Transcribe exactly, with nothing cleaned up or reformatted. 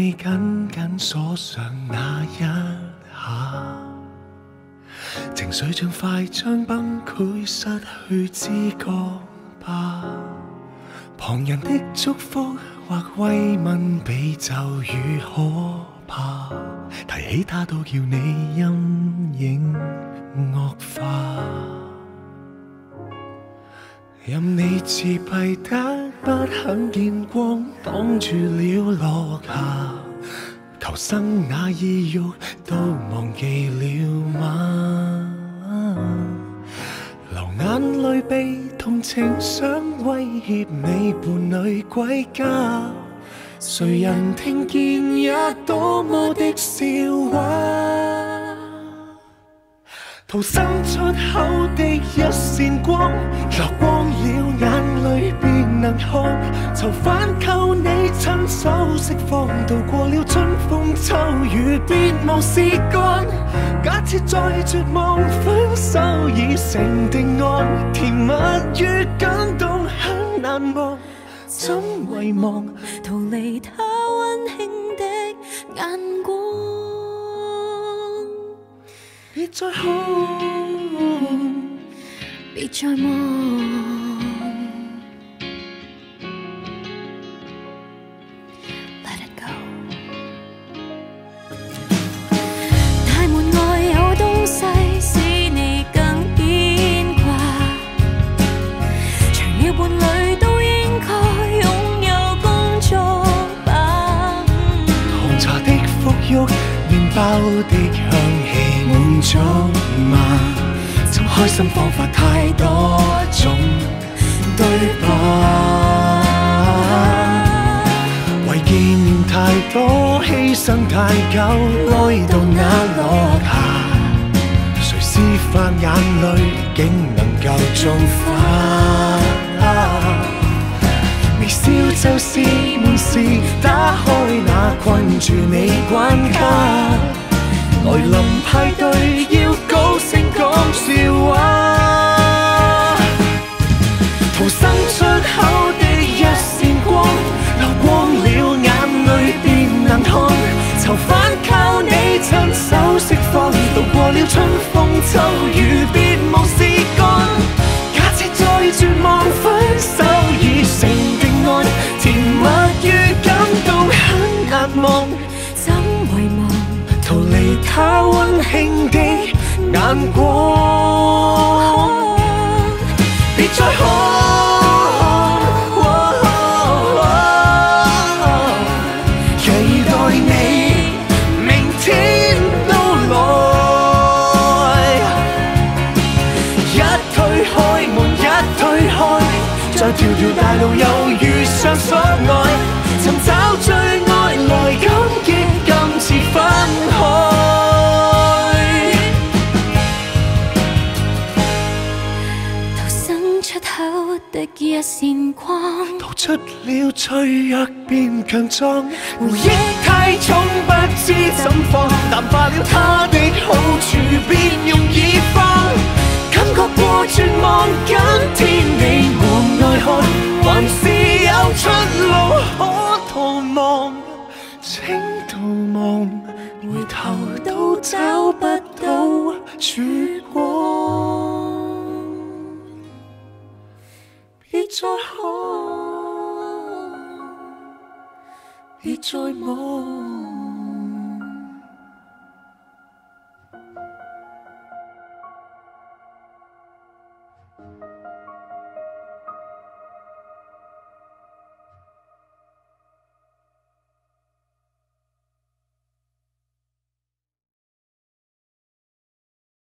你緊緊鎖上那一下，情緒像快將崩潰，失去知覺吧。旁人的祝福或慰問比咒語可怕，提起它都叫你陰影惡化。任你自閉得不肯見光，擋住了落霞，求生那意欲都忘記了嗎？流眼淚被同情想威脅你伴侶歸家，誰人聽見也多麼的笑話。逃生出口的一線光，流光了眼淚便能看，囚犯靠你親手釋放，渡過了春風秋雨別無事幹。假設再絕望，分手已成定案，甜蜜與感動很難忘，怎遺忘逃離他溫馨的眼光。 別再看， 別再望。Let it go。大門外有東西使你更牽掛，除了伴侶都應該擁有工作吧。 紅茶的馥郁，麵包的香氣滿足嗎？尋開心方法太多種，對吧？為紀念太多，犧牲太久，愛到那落下，誰施翻眼淚，竟能夠種花？微笑就是門匙，打開那困住你關卡。來臨派對要高聲講笑話，逃生出口的一線光，流光了眼淚便能看，囚犯靠你親手釋放，渡過了春風秋雨別無事幹。假設再絕望，分手已成定案，甜蜜與感動很難忘， 怎遺忘逃離他溫馨的眼光。別再看，期待你明天到來。一推開門，一推開，在條條大路又遇上所愛，尋找最愛來感激，今次分開。 逃生出口的一線光， 逃出了脆弱變強壯，回憶太重不知怎放，淡化了它的好處便容易放，感覺過絕望，今天你門外看，還是有出路可逃亡，請逃亡，回頭都找不到曙光。別再看，別再望。